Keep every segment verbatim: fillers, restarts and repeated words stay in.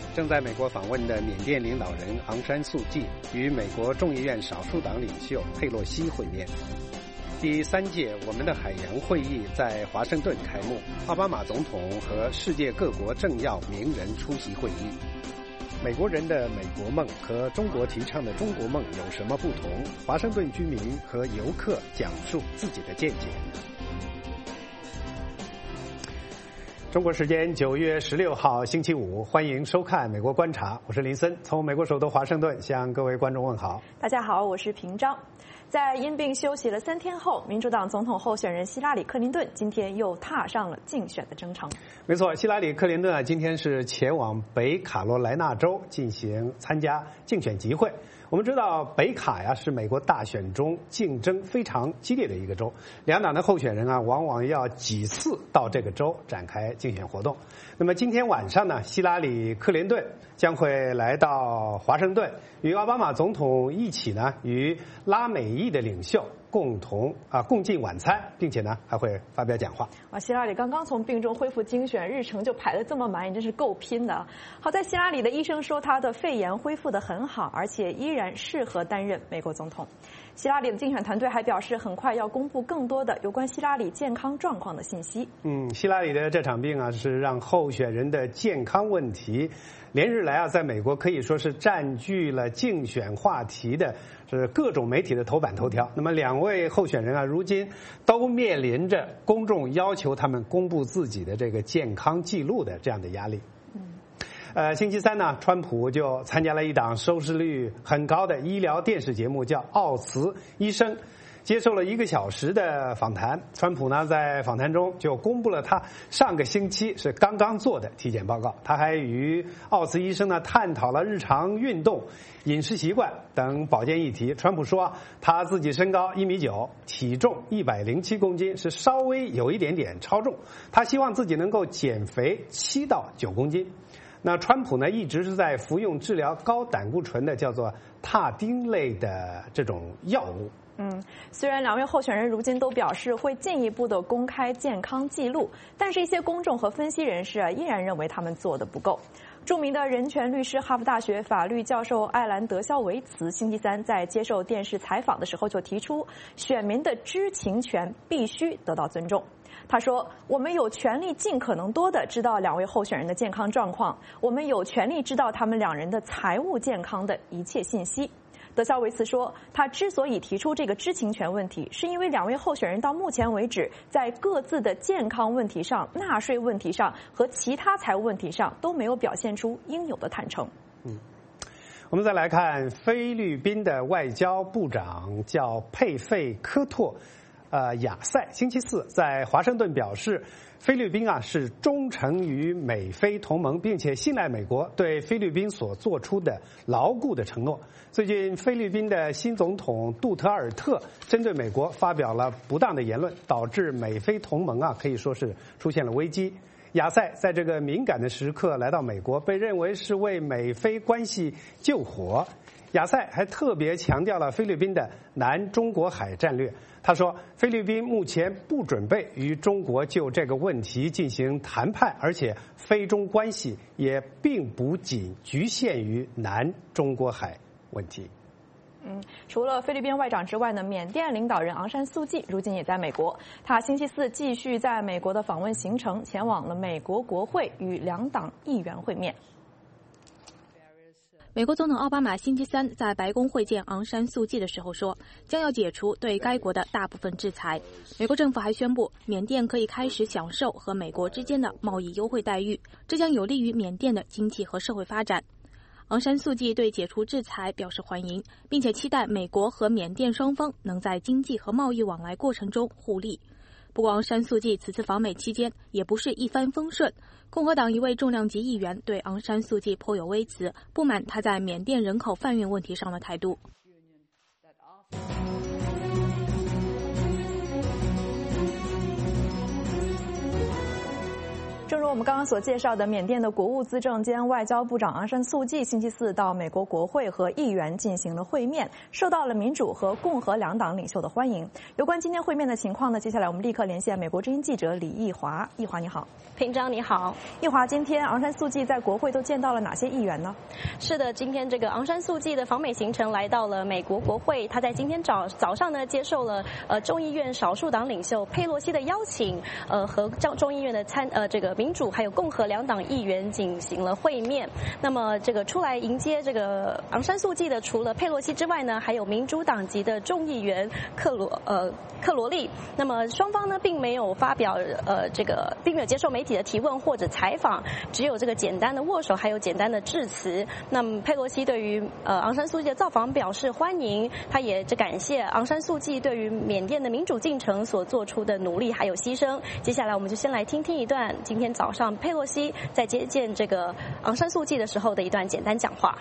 正在美国访问的缅甸领导人昂山素季与美国众议院少数党领袖佩洛西会面。第三届我们的海洋会议在华盛顿开幕，奥巴马总统和世界各国政要名人出席会议。美国人的美国梦和中国提倡的中国梦有什么不同？华盛顿居民和游客讲述自己的见解。中国时间九月十六号星期五，欢迎收看《美国观察》，我是林森，从美国首都华盛顿向各位观众问好。 大家好，我是平章。在因病休息了三天后，民主党总统候选人希拉里·克林顿今天又踏上了竞选的征程。 没错，希拉里·克林顿啊，今天是前往北卡罗来纳州进行参加竞选集会。我们知道北卡呀是美国大选中竞争非常激烈的一个州，两党的候选人啊往往要几次到这个州展开竞选活动。那么今天晚上呢，希拉里·克林顿将会来到华盛顿，与奥巴马总统一起呢与拉美裔的领袖共同啊共进晚餐，并且呢还会发表讲话。 啊，希拉里刚刚从病中恢复，竞选日程就排得这么满，你真是够拼的。好在希拉里的医生说她的肺炎恢复得很好，而且依然适合担任美国总统。希拉里的竞选团队还表示，很快要公布更多的有关希拉里健康状况的信息。 嗯，希拉里的这场病啊，是让候选人的健康问题连日来啊，在美国可以说是占据了竞选话题的，是各种媒体的头版头条。那么两位候选人啊，如今都面临着公众要求他们公布自己的这个健康记录的这样的压力。呃，星期三呢，川普就参加了一档收视率很高的医疗电视节目，叫《奥茨医生》，接受了一个小时的访谈。川普呢，在访谈中就公布了他上个星期是刚刚做的体检报告。他还与奥茨医生呢探讨了日常运动、饮食习惯等保健议题。川普说啊，他自己身高一米九，体重一百零七公斤，是稍微有一点点超重。他希望自己能够减肥七到九公斤。那川普呢，一直是在服用治疗高胆固醇的叫做他汀类的这种药物。 嗯，虽然两位候选人如今都表示会进一步的公开健康记录，但是一些公众和分析人士啊，依然认为他们做得不够。著名的人权律师、哈佛大学法律教授艾兰德肖维茨星期三在接受电视采访的时候就提出，选民的知情权必须得到尊重。他说，我们有权利尽可能多的知道两位候选人的健康状况，我们有权利知道他们两人的财务健康的一切信息。德肖维茨说，他之所以提出这个知情权问题，是因为两位候选人到目前为止在各自的健康问题上、纳税问题上和其他财务问题上都没有表现出应有的坦诚。 嗯，我们再来看菲律宾的外交部长叫佩费科托呃，亚塞星期四在华盛顿表示，菲律宾啊是忠诚于美菲同盟，并且信赖美国对菲律宾所做出的牢固的承诺。最近，菲律宾的新总统杜特尔特针对美国发表了不当的言论，导致美菲同盟啊可以说是出现了危机。亚塞在这个敏感的时刻来到美国，被认为是为美菲关系救火。亚塞还特别强调了菲律宾的南中国海战略。他说，菲律宾目前不准备与中国就这个问题进行谈判，而且菲中关系也并不仅局限于南中国海问题。 嗯，除了菲律宾外长之外呢，缅甸领导人昂山素季如今也在美国。他星期四继续在美国的访问行程，前往了美国国会与两党议员会面。 美国总统奥巴马星期三在白宫会见昂山素季的时候说，将要解除对该国的大部分制裁。美国政府还宣布，缅甸可以开始享受和美国之间的贸易优惠待遇，这将有利于缅甸的经济和社会发展。昂山素季对解除制裁表示欢迎，并且期待美国和缅甸双方能在经济和贸易往来过程中互利。不过，昂山素季此次访美期间也不是一帆风顺。共和党一位重量级议员对昂山素季颇有微词，不满他在缅甸人口贩运问题上的态度。 正如我们刚刚所介绍的，缅甸的国务资政兼外交部长昂山素季星期四到美国国会和议员进行了会面，受到了民主和共和两党领袖的欢迎。有关今天会面的情况呢，接下来我们立刻连线美国之音记者李义华。义华你好。 平章你好。 义华，今天昂山素季在国会都见到了哪些议员呢？ 是的，今天这个昂山素季的访美行程来到了美国国会，他在今天早早上呢接受了呃众议院少数党领袖佩洛西的邀请，呃和众众议院的参呃这个民主还有共和两党议员进行了会面。那么这个出来迎接这个昂山素季的，除了佩洛西之外呢，还有民主党籍的众议员克罗呃克罗利。那么双方呢并没有发表呃这个并没有接受媒体的提问或者采访，只有这个简单的握手，还有简单的致辞。那么佩洛西对于呃昂山素季的造访表示欢迎，他也感谢昂山素季对于缅甸的民主进程所做出的努力还有牺牲。接下来我们就先来听听一段今天早上佩洛西在接见这个昂山素季的时候的一段简单讲话。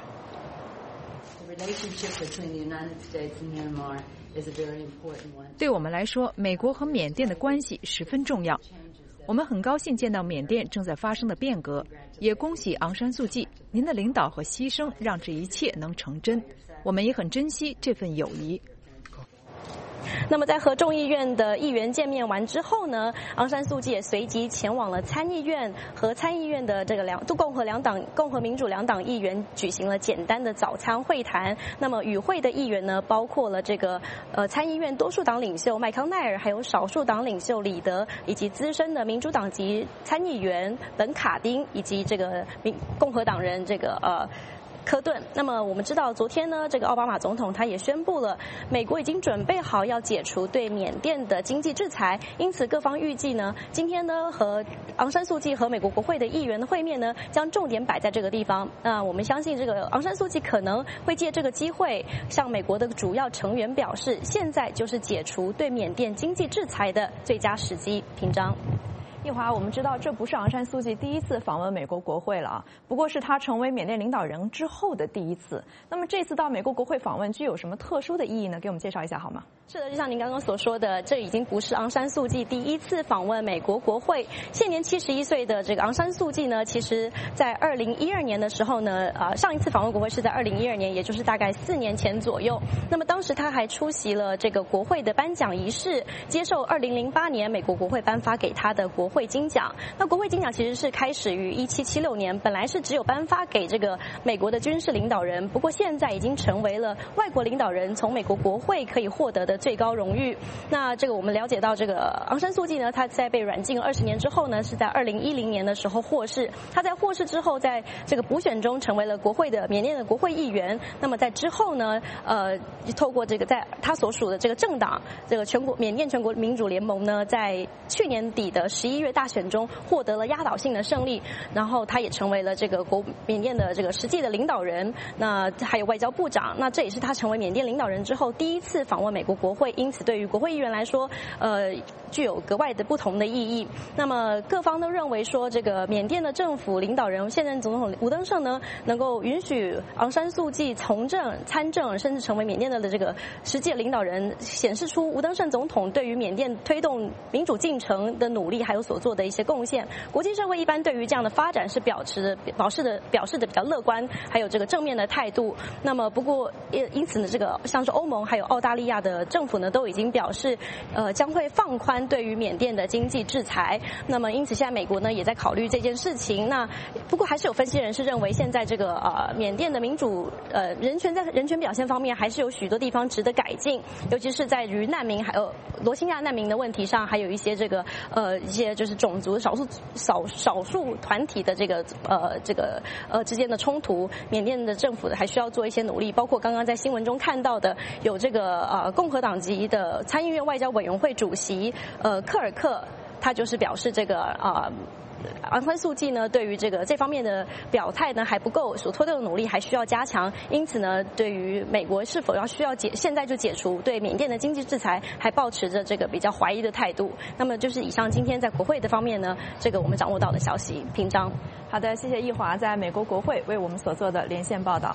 对我们来说，美国和缅甸的关系十分重要。我们很高兴见到缅甸正在发生的变革，也恭喜昂山素季，您的领导和牺牲让这一切能成真。我们也很珍惜这份友谊。 那么在和众议院的议员见面完之后呢，昂山素季也随即前往了参议院，和参议院的这个两共和两党共和民主两党议员举行了简单的早餐会谈。那么与会的议员呢，包括了这个呃参议院多数党领袖麦康奈尔，还有少数党领袖李德，以及资深的民主党籍参议员本卡丁，以及这个民共和党人这个呃。科顿。那么我们知道，昨天呢，这个奥巴马总统他也宣布了，美国已经准备好要解除对缅甸的经济制裁，因此各方预计呢，今天呢和昂山素季和美国国会的议员的会面呢，将重点摆在这个地方。那我们相信，这个昂山素季可能会借这个机会，向美国的主要成员表示，现在就是解除对缅甸经济制裁的最佳时机。平章。 义华，我们知道这不是昂山素季第一次访问美国国会了啊，不过是他成为缅甸领导人之后的第一次。那么这次到美国国会访问具有什么特殊的意义呢？给我们介绍一下好吗？ 是的，就像您刚刚所说的，这已经不是昂山素季第一次访问美国国会。现年七十一岁的这个昂山素季呢，其实在二零一二年的时候呢，呃，上一次访问国会是在二零一二年，也就是大概四年前左右。那么当时他还出席了这个国会的颁奖仪式，接受二零零八年美国国会颁发给他的国会金奖。那国会金奖其实是开始于一七七六年，本来是只有颁发给这个美国的军事领导人，不过现在已经成为了外国领导人从美国国会可以获得的最高荣誉。那这个我们了解到，这个昂山素季呢，他在被软禁二十年之后呢，是在二零一零年的时候获释。他在获释之后，在这个补选中成为了国会的缅甸的国会议员。那么在之后呢，呃，透过这个在他所属的这个政党，这个全国缅甸全国民主联盟呢，在去年底的十一月大选中获得了压倒性的胜利，然后他也成为了这个国缅甸的这个实际的领导人，那还有外交部长。那这也是他成为缅甸领导人之后第一次访问美国国会，因此对于国会议员来说，呃，具有格外的不同的意义。那么各方都认为说，这个缅甸的政府领导人现任总统吴登盛呢，能够允许昂山素季从政、参政，甚至成为缅甸的这个实际的领导人，显示出吴登盛总统对于缅甸推动民主进程的努力，还有所做的一些贡献。国际社会一般对于这样的发展是表示的表示的表示的比较乐观，还有这个正面的态度。那么不过因此呢，这个像是欧盟还有澳大利亚的政府呢，都已经表示，呃，将会放宽对于缅甸的经济制裁。那么因此现在美国呢也在考虑这件事情。那不过还是有分析人士认为，现在这个呃缅甸的民主呃人权在人权表现方面还是有许多地方值得改进，尤其是在于难民还有罗兴亚难民的问题上，还有一些这个呃一些就是种族少数少少数团体的这个呃这个呃之间的冲突，缅甸的政府还需要做一些努力，包括刚刚在新闻中看到的，有这个呃共和党籍的参议院外交委员会主席呃克尔克，他就是表示这个呃。昂山素季呢，对于这个这方面的表态呢还不够，所推动的努力还需要加强。因此呢，对于美国是否要需要解现在就解除对缅甸的经济制裁，还抱持着这个比较怀疑的态度。那么就是以上今天在国会的方面呢，这个我们掌握到的消息。平章。 好的，谢谢义华在美国国会为我们所做的连线报道。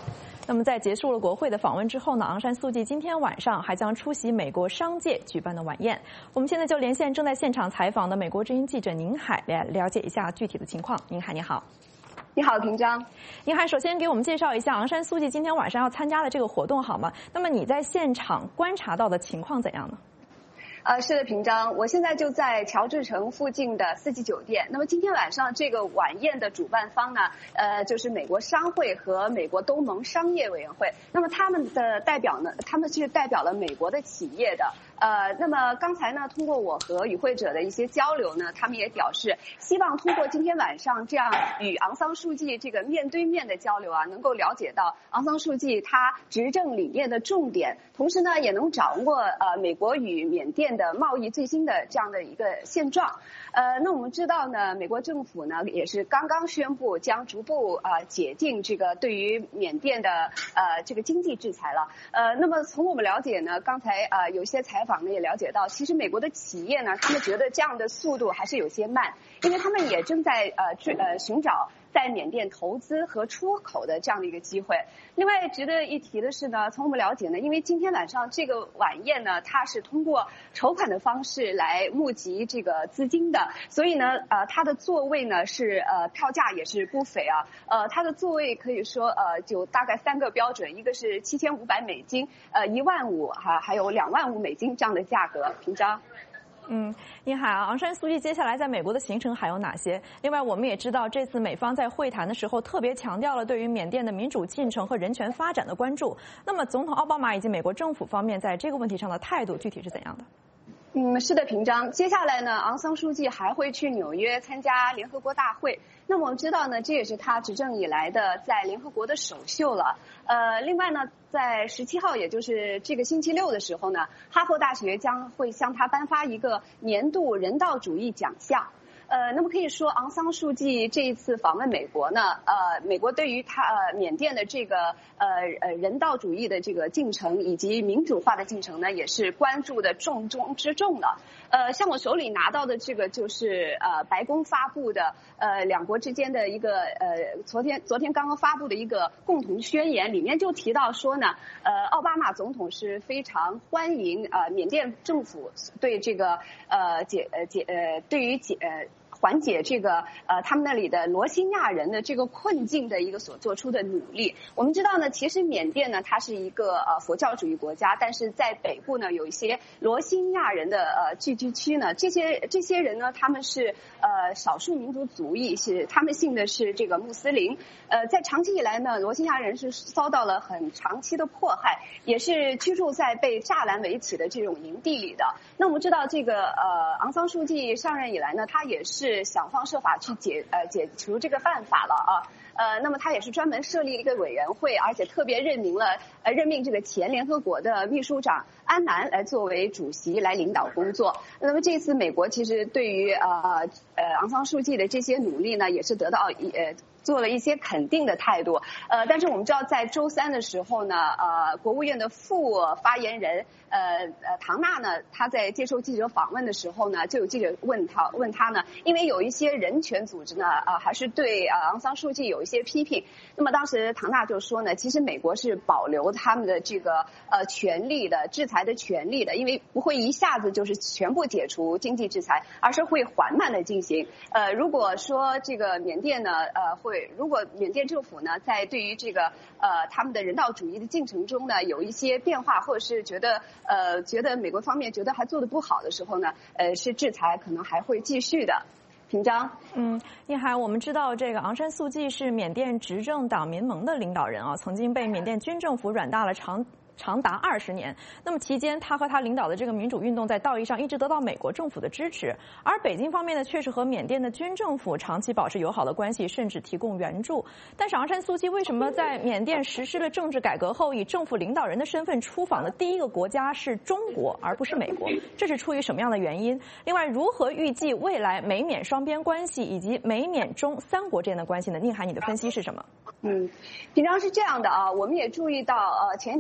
那么在结束了国会的访问之后呢，昂山素季今天晚上还将出席美国商界举办的晚宴。我们现在就连线正在现场采访的美国之音记者宁海，来了解一下具体的情况。宁海，你好。 你好，平章。 宁海，首先给我们介绍一下昂山素季今天晚上要参加的这个活动好吗？那么你在现场观察到的情况怎样呢？ 呃，是的，平章，我现在就在乔治城附近的四季酒店。那么今天晚上这个晚宴的主办方呢，呃，就是美国商会和美国东盟商业委员会。那么他们的代表呢，他们是代表了美国的企业的。呃，那么刚才呢，通过我和与会者的一些交流呢，他们也表示希望通过今天晚上这样与昂桑素季这个面对面的交流啊，能够了解到昂桑素季他执政理念的重点，同时呢，也能掌握呃美国与缅甸的贸易最新的这样的一个现状。呃，那我们知道呢，美国政府呢也是刚刚宣布将逐步呃解禁这个对于缅甸的呃这个经济制裁了。呃，那么从我们了解呢，刚才呃有些采访呢也了解到，其实美国的企业呢，他们觉得这样的速度还是有些慢，因为他们也正在呃追呃寻找在缅甸投资和出口的这样的一个机会。另外值得一提的是呢，从我们了解呢，因为今天晚上这个晚宴呢，它是通过筹款的方式来募集这个资金的，所以呢，呃，它的座位呢是呃票价也是不菲啊，呃，它的座位可以说呃就大概三个标准，一个是七千五百美金，呃一万五哈，还有两万五美金这样的价格。平章。 嗯，宁海啊，昂山素季接下来在美国的行程还有哪些？另外，我们也知道这次美方在会谈的时候特别强调了对于缅甸的民主进程和人权发展的关注。那么，总统奥巴马以及美国政府方面在这个问题上的态度具体是怎样的？ 嗯，是的，平章。接下来呢，昂桑素季还会去纽约参加联合国大会。那么我们知道呢，这也是他执政以来的在联合国的首秀了。呃，另外呢，在十七号，也就是这个星期六的时候呢，哈佛大学将会向他颁发一个年度人道主义奖项。呃，那么可以说，昂桑素季这一次访问美国呢，呃，美国对于他呃缅甸的这个呃呃人道主义的这个进程以及民主化的进程呢，也是关注的重中之重的。呃，像我手里拿到的这个就是呃白宫发布的呃两国之间的一个呃昨天昨天刚刚发布的一个共同宣言，里面就提到说呢，呃奥巴马总统是非常欢迎呃缅甸政府对这个呃解呃解呃对于解呃。缓解这个呃他们那里的罗兴亚人的这个困境的一个所做出的努力。我们知道呢，其实缅甸呢它是一个呃佛教主义国家，但是在北部呢有一些罗兴亚人的呃聚居区呢，这些这些人呢他们是呃少数民族族裔，是他们信的是这个穆斯林。呃，在长期以来呢，罗兴亚人是遭到了很长期的迫害，也是居住在被栅栏围起的这种营地里的。那我们知道这个呃昂桑素季上任以来呢，他也是想方设法去解呃解除这个办法了啊。呃，那么他也是专门设立了一个委员会，而且特别任命了呃任命这个前联合国的秘书长安南来作为主席来领导工作。那么这次美国其实对于呃呃昂桑素季的这些努力呢，也是得到一呃。做了一些肯定的态度，呃，但是我们知道，在周三的时候呢，呃，国务院的副发言人，呃呃，唐纳呢，他在接受记者访问的时候呢，就有记者问他问他呢，因为有一些人权组织呢，呃，还是对呃昂桑素季有一些批评。那么当时唐纳就说呢，其实美国是保留他们的这个呃权利的制裁的权利的，因为不会一下子就是全部解除经济制裁，而是会缓慢的进行。呃，如果说这个缅甸呢，呃会。如果缅甸政府呢，在对于这个呃他们的人道主义的进程中呢，有一些变化，或者是觉得呃觉得美国方面觉得还做得不好的时候呢，呃是制裁可能还会继续的。平章， 嗯，宁海，我们知道这个昂山素季是缅甸执政党民盟的领导人啊，曾经被缅甸军政府软大了长。长达二十年。那么期间，他和他领导的这个民主运动在道义上一直得到美国政府的支持，而北京方面呢，却是和缅甸的军政府长期保持友好的关系，甚至提供援助。但是昂山素季为什么在缅甸实施了政治改革后，以政府领导人的身份出访的第一个国家是中国，而不是美国？这是出于什么样的原因？另外，如何预计未来美缅双边关系以及美缅中三国之间的关系呢？宁海，你的分析是什么？ 嗯，平常是这样的啊，我们也注意到，呃，前一段时间。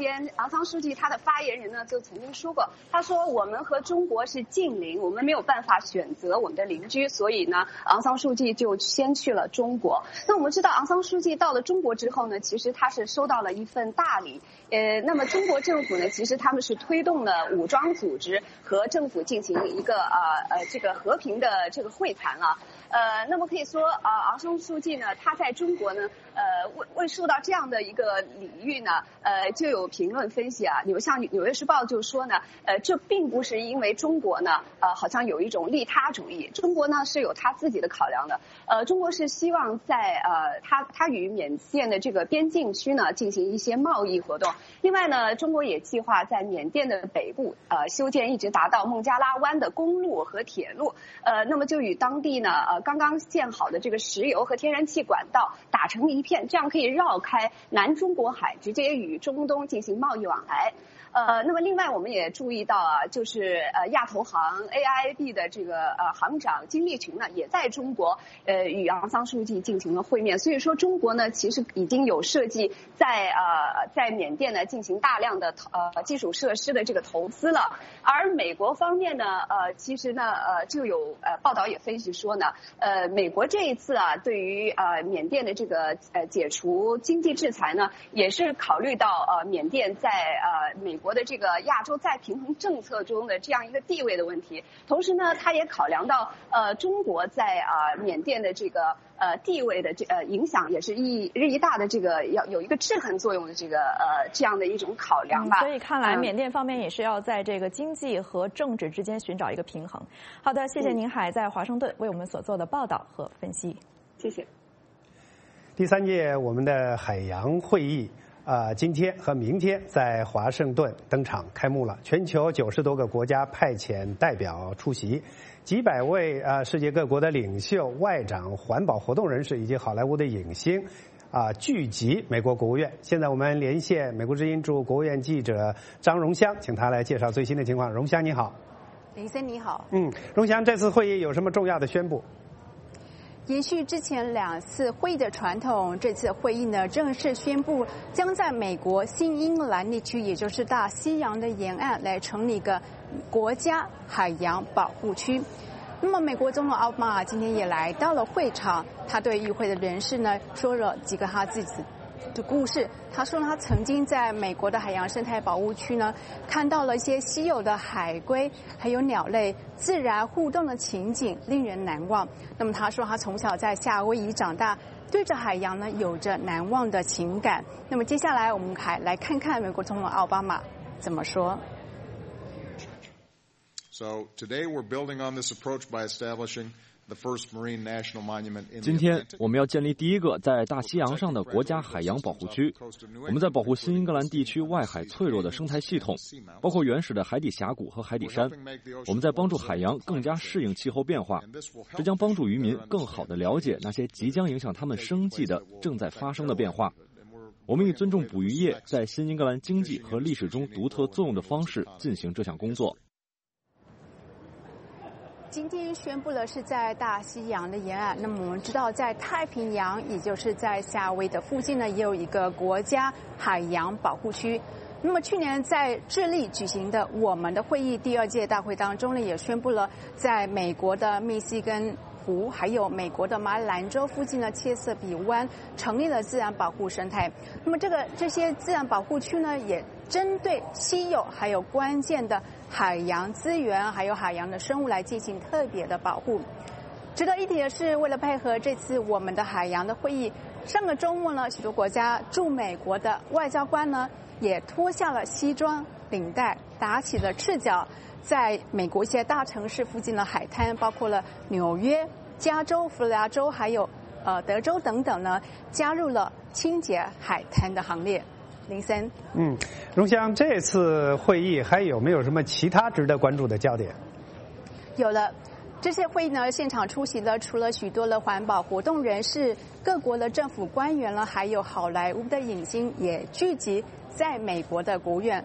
间，昂桑书记他的发言人呢就曾经说过，他说我们和中国是近邻，我们没有办法选择我们的邻居，所以呢，昂桑书记就先去了中国。那我们知道，昂桑书记到了中国之后呢，其实他是收到了一份大礼。呃，那么中国政府呢，其实他们是推动了武装组织和政府进行一个呃呃这个和平的这个会谈了。呃，那么可以说，呃，昂山素季呢，他在中国呢，呃，为为受到这样的一个礼遇呢，呃，就有评论分析啊，有像《纽约时报》就说呢，呃，这并不是因为中国呢，呃，好像有一种利他主义，中国呢是有他自己的考量的，呃，中国是希望在呃，他他与缅甸的这个边境区呢进行一些贸易活动，另外呢，中国也计划在缅甸的北部呃修建一直达到孟加拉湾的公路和铁路，呃，那么就与当地呢呃。刚刚建好的这个石油和天然气管道打成一片，这样可以绕开南中国海，直接与中东进行贸易往来。呃，那么另外我们也注意到啊，就是呃亚投行 A I B 的这个呃行长金立群呢，也在中国呃与昂桑素季进行了会面。所以说中国呢，其实已经有设计在呃在缅甸呢进行大量的呃基础设施的这个投资了。而美国方面呢，呃其实呢呃就有呃报道也分析说呢，呃美国这一次啊对于呃缅甸的这个呃解除经济制裁呢，也是考虑到呃缅甸在呃美国的这个亚洲再平衡政策中的这样一个地位的问题，同时呢，他也考量到呃中国在啊、呃、缅甸的这个呃地位的这呃影响也是日益日益大的这个要有一个制衡作用的这个呃这样的一种考量吧。 嗯、所以看来缅甸方面也是要在这个经济和政治之间寻找一个平衡。好的，谢谢宁海在华盛顿为我们所做的报道和分析。 谢谢。 第三届我们的海洋会议。呃，今天和明天在华盛顿登场开幕了。全球九十多个国家派遣代表出席，几百位呃世界各国的领袖、外长、环保活动人士以及好莱坞的影星啊、呃、聚集美国国务院。现在我们连线美国之音驻国务院记者张荣香，请他来介绍最新的情况。荣香你好。 林森你好。 嗯，荣香，这次会议有什么重要的宣布？ 延续之前两次会议的传统，这次会议呢正式宣布，将在美国新英格兰地区，也就是大西洋的沿岸，来成立一个国家海洋保护区。那么，美国总统奥巴马今天也来到了会场，他对与会的人士呢说了几个他自己的故事。他说他曾经在美国的海洋生态保护区呢，看到了一些稀有的海龟还有鸟类自然互动的情景，令人难忘。那么他说他从小在夏威夷长大，对着海洋呢有着难忘的情感。那么接下来我们还来看看美国总统奥巴马怎么说。 So today we're building on this approach by establishing 今天我们要建立第一个在大西洋上的国家海洋保护区。我们在保护新英格兰地区外海脆弱的生态系统，包括原始的海底峡谷和海底山。我们在帮助海洋更加适应气候变化，这将帮助渔民更好地了解那些即将影响他们生计的正在发生的变化。我们以尊重捕鱼业在新英格兰经济和历史中独特作用的方式进行这项工作。 今天宣布的是在大西洋的沿岸，那么我们知道在太平洋，也就是在夏威夷的附近呢，也有一个国家海洋保护区。那么去年在智利举行的我们的会议第二届大会当中呢，也宣布了在美国的密西根湖还有美国的马里兰州附近的切瑟比湾成立了自然保护生态。那么这个这些自然保护区呢，也针对稀有还有关键的海洋资源还有海洋的生物来进行特别的保护。值得一提的是，为了配合这次我们的海洋的会议，上个周末呢，许多国家驻美国的外交官呢也脱下了西装领带，打起了赤脚，在美国一些大城市附近的海滩，包括了纽约、加州、佛罗里达州还有呃德州等等呢，加入了清洁海滩的行列。林森， 嗯，荣香，这次会议还有没有什么其他值得关注的焦点？ 有了，这些会议呢，现场出席了除了许多的环保活动人士、各国的政府官员了，还有好莱坞的影星也聚集在美国的国务院。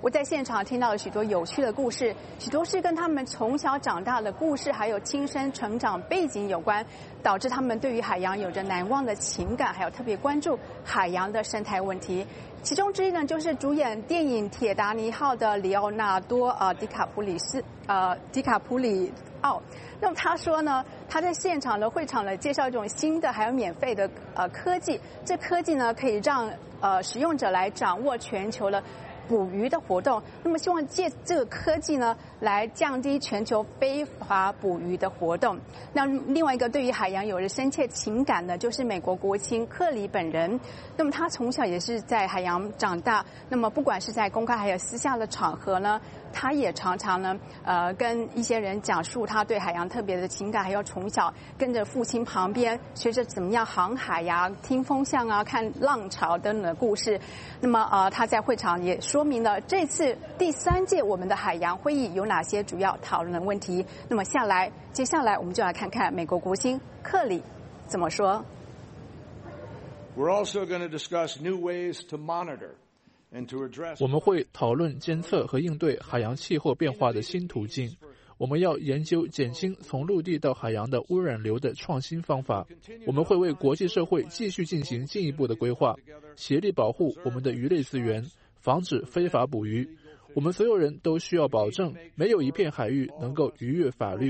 我在现场听到了许多有趣的故事，许多是跟他们从小长大的故事，还有亲身成长背景有关，导致他们对于海洋有着难忘的情感，还有特别关注海洋的生态问题。其中之一呢，就是主演电影《铁达尼号》的里奥纳多呃迪卡普里斯呃迪卡普里奥。那么他说呢，他在现场的会场呢介绍一种新的还有免费的呃科技，这科技呢可以让呃使用者来掌握全球的捕鱼的活动，那么希望借这个科技呢，来降低全球非法捕鱼的活动。那另外一个对于海洋有着深切情感的，就是美国国青克里本人。那么他从小也是在海洋长大，那么不管是在公开还有私下的场合呢，他也常常呢，呃，跟一些人讲述他对海洋特别的情感，还有从小跟着父亲旁边学着怎么样航海呀、听风向啊、看浪潮等等的故事。那么呃，他在会场也说明了这次第三届我们的海洋会议有哪些主要讨论的问题。那么下来，接下来我们就来看看美国国青克里怎么说。 We're also going to discuss new ways to monitor. 我们会讨论监测和应对海洋气候变化的新途径。我们要研究减轻从陆地到海洋的污染流的创新方法。我们会为国际社会继续进行进一步的规划，协力保护我们的鱼类资源，防止非法捕鱼。我们所有人都需要保证，没有一片海域能够逾越法律。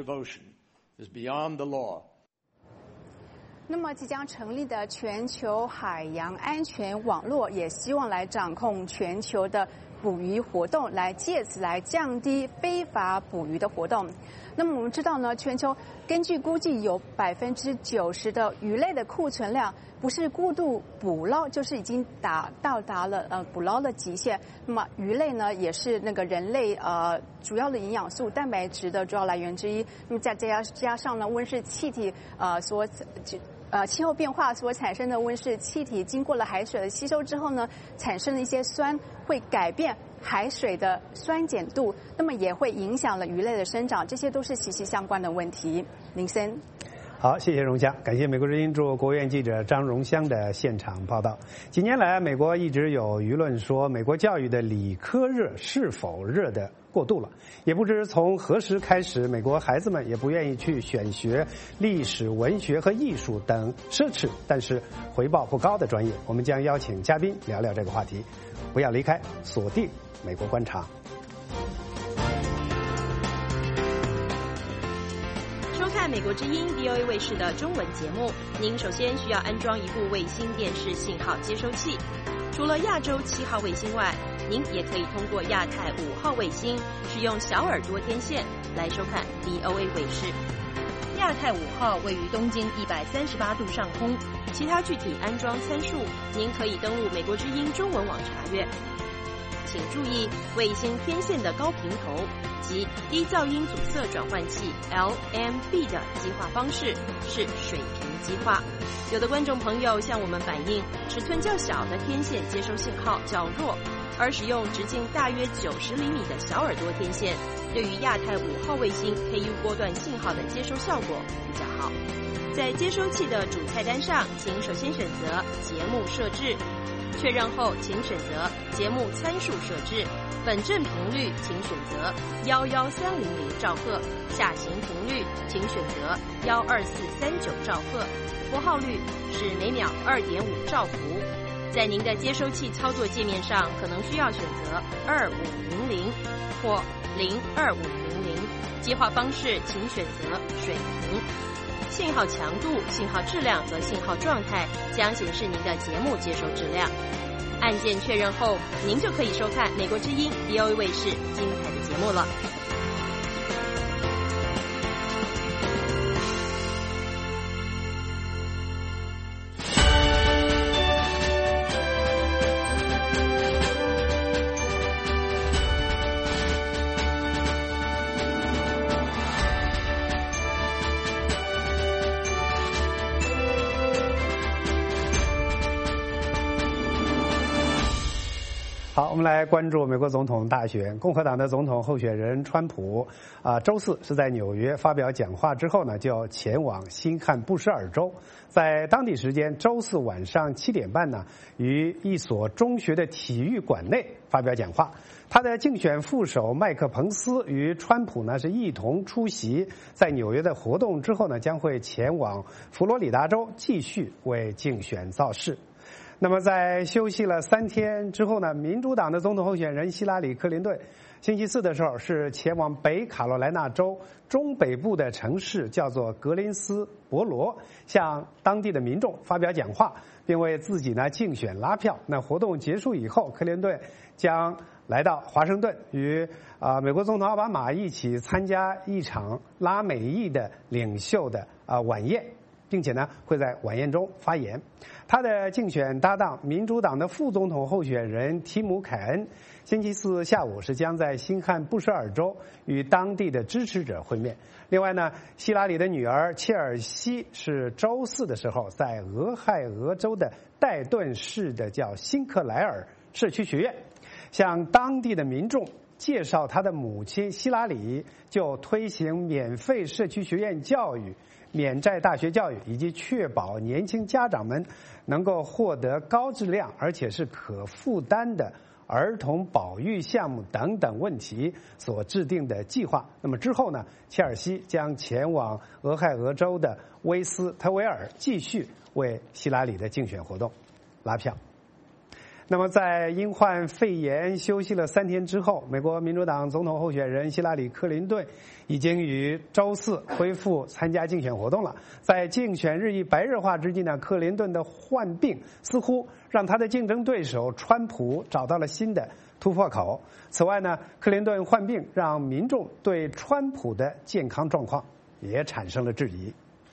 那么即将成立的全球海洋安全网络也希望来掌控全球的捕鱼活动，来借此来降低非法捕鱼的活动。那么我们知道呢，全球根据估计有百分之九十的鱼类的库存量不是过度捕捞，就是已经达到达了呃捕捞的极限。那么鱼类呢，也是那个人类呃主要的营养素、蛋白质的主要来源之一。那么再加加上呢温室气体呃所呃气候变化所产生的温室气体，经过了海水的吸收之后呢，产生了一些酸，会改变海水的酸碱度，那么也会影响了鱼类的生长，这些都是息息相关的问题。林森。 好，谢谢荣香，感谢美国之音驻国务院记者张荣香的现场报道。几年来，美国一直有舆论说，美国教育的理科热是否热得过度了？也不知从何时开始，美国孩子们也不愿意去选学历史、文学和艺术等奢侈但是回报不高的专业。我们将邀请嘉宾聊聊这个话题，不要离开，锁定美国观察。 收看美国之音 V O A 卫视的中文节目，您首先需要安装一部卫星电视信号接收器。除了亚洲七号卫星外，您也可以通过亚太五号卫星使用小耳朵天线来收看 V O A 卫视。亚太五号位于东经一百三十八度上空，其他具体安装参数您可以登录美国之音中文网查阅。请注意，卫星天线的高频头及低噪音阻塞转换器 L M B 的基化方式是水平基化。有的观众朋友向我们反映，尺寸较小的天线接收信号较弱，而使用直径大约九十厘米的小耳朵天线，对于亚太五号卫星 K U 波段信号的接收效果比较好。在接收器的主菜单上，请首先选择节目设置。确认后，请选择节目参数设置，本振频率请选择一一三零零兆赫，下行频率请选择一二四三九兆赫，拨号率是每秒二点五兆伏。在您的接收器操作界面上，可能需要选择二五零零或零二五零零，接话方式请选择水平。信号强度、信号质量和信号状态将显示您的节目接收质量。按键确认后，您就可以收看美国之音 V O A 卫视精彩的节目了。 好，我们来关注美国总统大选。共和党的总统候选人川普啊，周四是在纽约发表讲话之后呢，就要前往新罕布什尔州，在当地时间周四晚上七点半呢，于一所中学的体育馆内发表讲话。他的竞选副手麦克彭斯与川普呢是一同出席在纽约的活动之后呢，将会前往佛罗里达州继续为竞选造势。那么在休息了三天之后呢，民主党的总统候选人希拉里·克林顿星期四的时候是前往北卡罗来纳州中北部的城市叫做格林斯伯罗，向当地的民众发表讲话，并为自己呢竞选拉票。那活动结束以后，克林顿将来到华盛顿，与啊、呃、美国总统奥巴马一起参加一场拉美裔的领袖的啊、呃、晚宴，并且呢会在晚宴中发言。他的竞选搭档民主党的副总统候选人提姆·凯恩星期四下午是将在新罕布什尔州与当地的支持者会面。另外呢，希拉里的女儿切尔西是周四的时候在俄亥俄州的戴顿市的叫辛克莱尔社区学院向当地的民众介绍他的母亲希拉里就推行免费社区学院教育、免债大学教育以及确保年轻家长们能够获得高质量而且是可负担的儿童保育项目等等问题所制定的计划。那么之后呢，切尔西将前往俄亥俄州的威斯特维尔继续为希拉里的竞选活动拉票。那么在因患肺炎休息了三天之后，美国民主党总统候选人希拉里·克林顿已经于周四恢复参加竞选活动了。在竞选日益白热化之际呢，克林顿的患病似乎让他的竞争对手川普找到了新的突破口。此外呢，克林顿患病让民众对川普的健康状况也产生了质疑。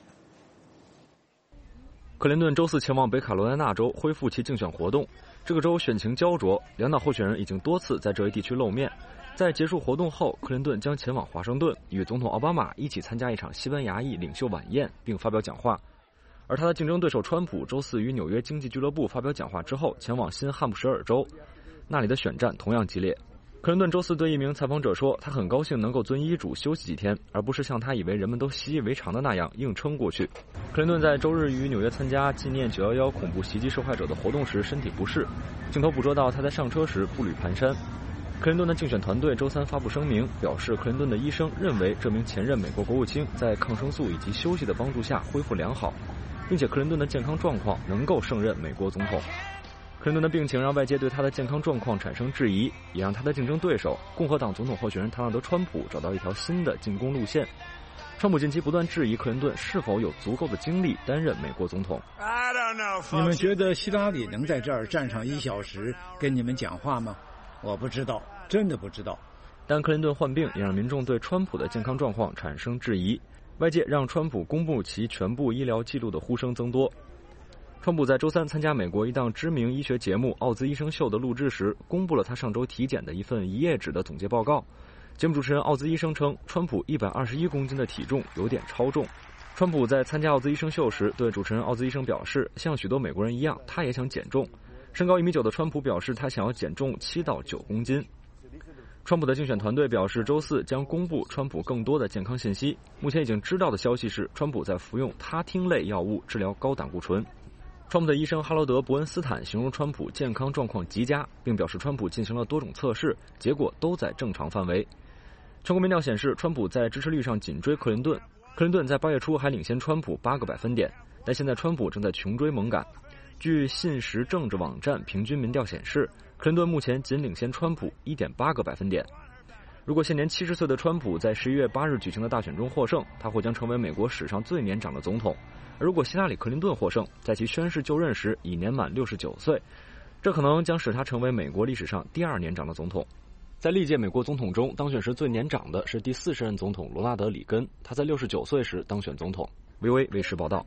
克林顿周四前往北卡罗来纳州恢复其竞选活动。这个州选情焦灼，两党候选人已经多次在这一地区露面。在结束活动后，克林顿将前往华盛顿，与总统奥巴马一起参加一场西班牙裔领袖晚宴，并发表讲话。而他的竞争对手川普周四于纽约经济俱乐部发表讲话之后，前往新罕布什尔州，那里的选战同样激烈。克林顿周四对一名采访者说，他很高兴能够遵医嘱休息几天，而不是像他以为人们都习以为常的那样硬撑过去。克林顿在周日于纽约参加纪念九一一恐怖袭击受害者的活动时身体不适，镜头捕捉到他在上车时步履蹒跚。克林顿的竞选团队周三发布声明，表示克林顿的医生认为这名前任美国国务卿在抗生素以及休息的帮助下恢复良好，并且克林顿的健康状况能够胜任美国总统。克林顿的病情让外界对他的健康状况产生质疑，也让他的竞争对手共和党总统候选人唐纳德·川普找到一条新的进攻路线。川普近期不断质疑克林顿是否有足够的精力担任美国总统。 你们觉得希拉里能在这儿站上一小时跟你们讲话吗？我不知道，真的不知道。 但克林顿患病也让民众对川普的健康状况产生质疑，外界让川普公布其全部医疗记录的呼声增多。川普在周三参加美国一档知名医学节目《奥兹医生秀》的录制时，公布了他上周体检的一份一页纸的总结报告。节目主持人奥兹医生称，川普一百二十一公斤的体重有点超重。川普在参加奥兹医生秀时对主持人奥兹医生表示，像许多美国人一样，他也想减重。身高一米九的川普表示，他想要减重七到九公斤。川普的竞选团队表示，周四将公布川普更多的健康信息。目前已经知道的消息是，川普在服用他汀类药物治疗高胆固醇。川普的医生哈罗德·伯恩斯坦形容川普健康状况极佳，并表示川普进行了多种测试，结果都在正常范围。全国民调显示，川普在支持率上紧追克林顿，克林顿在八月初还领先川普八个百分点，但现在川普正在穷追猛赶。据信实政治网站平均民调显示，克林顿目前仅领先川普 一点八个百分点。如果现年七十岁的川普在十一月八日举行的大选中获胜，他或将成为美国史上最年长的总统。而如果希拉里·克林顿获胜，在其宣誓就任时已年满六十九岁，这可能将使他成为美国历史上第二年长的总统。在历届美国总统中，当选时最年长的是第四十任总统罗纳德·里根，他在六十九岁时当选总统。V O A 卫视报道。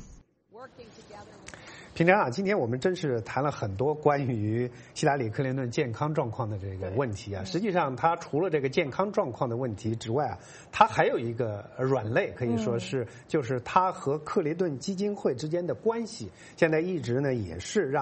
平常啊，今天我们真是谈了很多关于希拉里·克林顿健康状况的这个问题啊。实际上，他除了这个健康状况的问题之外啊，他还有一个软肋，可以说是就是他和克林顿基金会之间的关系，现在一直呢也是让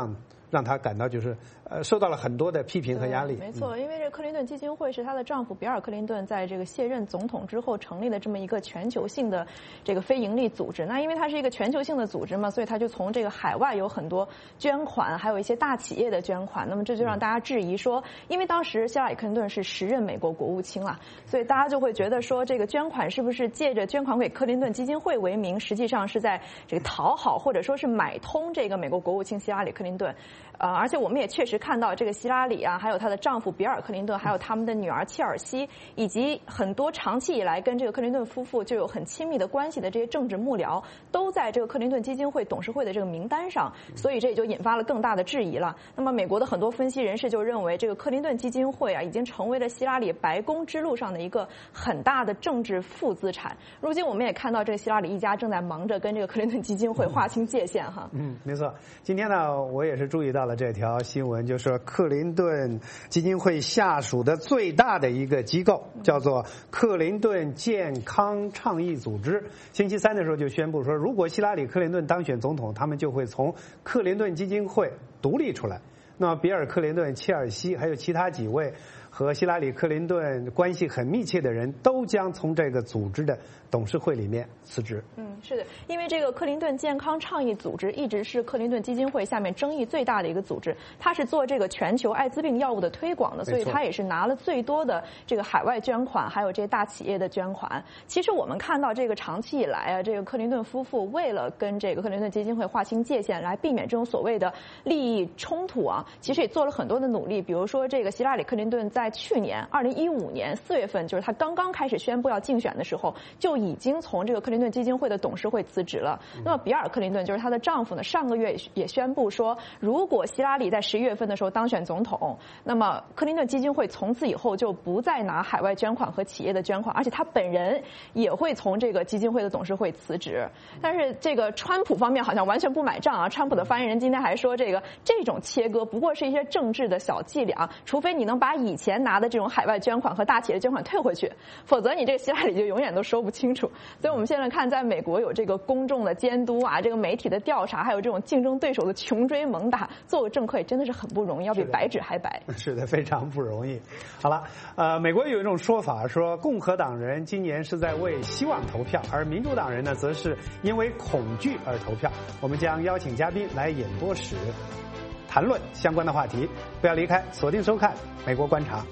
让他感到就是呃受到了很多的批评和压力。 没错，因为这克林顿基金会是她的丈夫比尔·克林顿在这个卸任总统之后成立的这么一个全球性的这个非盈利组织。那因为它是一个全球性的组织嘛，所以他就从这个海外有很多捐款，还有一些大企业的捐款。那么这就让大家质疑说，因为当时希拉里·克林顿是时任美国国务卿啊，所以大家就会觉得说，这个捐款是不是借着捐款给克林顿基金会为名，实际上是在这个讨好或者说是买通这个美国国务卿希拉里·克林顿。呃，而且我们也确实看到这个希拉里啊，还有她的丈夫比尔·克林顿，还有他们的女儿切尔西，以及很多长期以来跟这个克林顿夫妇就有很亲密的关系的这些政治幕僚，都在这个克林顿基金会董事会的这个名单上，所以这也就引发了更大的质疑了。那么美国的很多分析人士就认为，这个克林顿基金会啊，已经成为了希拉里白宫之路上的一个很大的政治负资产。如今我们也看到，这个希拉里一家正在忙着跟这个克林顿基金会划清界限哈。 嗯，没错。今天呢，我也是注意到了这条新闻，就是克林顿基金会下属的最大的一个机构叫做克林顿健康倡议组织，星期三的时候就宣布说，如果希拉里·克林顿当选总统，他们就会从克林顿基金会独立出来。那么比尔·克林顿、切尔西还有其他几位和希拉里·克林顿关系很密切的人都将从这个组织的董事会里面辞职。 嗯，是的，因为这个克林顿健康倡议组织一直是克林顿基金会下面争议最大的一个组织，它是做这个全球艾滋病药物的推广的，所以它也是拿了最多的这个海外捐款，还有这些大企业的捐款。其实我们看到这个长期以来啊，这个克林顿夫妇为了跟这个克林顿基金会划清界限，来避免这种所谓的利益冲突啊，其实也做了很多的努力。比如说这个希拉里·克林顿在去年二零一五年四月份，就是他刚刚开始宣布要竞选的时候，就已经从这个克林顿基金会的董事会辞职了。那么比尔·克林顿就是她的丈夫呢，上个月也宣布说，如果希拉里在十一月份的时候当选总统，那么克林顿基金会从此以后就不再拿海外捐款和企业的捐款，而且他本人也会从这个基金会的董事会辞职。但是这个川普方面好像完全不买账啊，川普的发言人今天还说，这个这种切割不过是一些政治的小伎俩，除非你能把以前拿的这种海外捐款和大企业的捐款退回去，否则你这个希拉里就永远都说不清楚。所以我们现在看，在美国有这个公众的监督啊，这个媒体的调查，还有这种竞争对手的穷追猛打，做个政客也真的是很不容易，要比白纸还白。 是的，非常不容易。好了，呃，美国有一种说法说，共和党人今年是在为希望投票，而民主党人呢，则是因为恐惧而投票。我们将邀请嘉宾来演播室谈论相关的话题，不要离开，锁定收看《美国观察》。